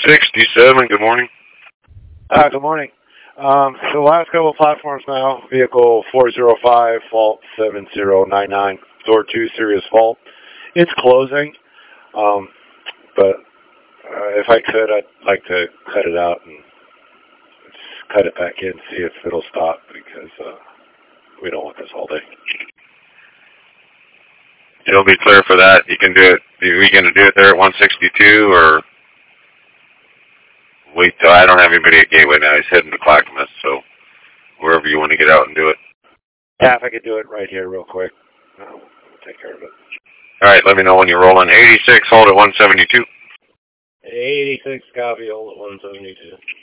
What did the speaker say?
167, good morning. Good morning. So last couple of platforms now, vehicle 405, fault 7099, door 2, serious fault. It's closing, but if I could, I'd like to cut it out and just cut it back in, see if it'll stop, because we don't want this all day. You'll be clear for that. You can do it. Are we going to do it there at 162 or wait till I don't have anybody at Gateway now. He's heading to Clackamas, so wherever you want to get out and do it. Yeah, if I could do it right here real quick, we'll take care of it. All right, let me know when you're rolling. 86, hold at 172. 86, copy, hold at 172.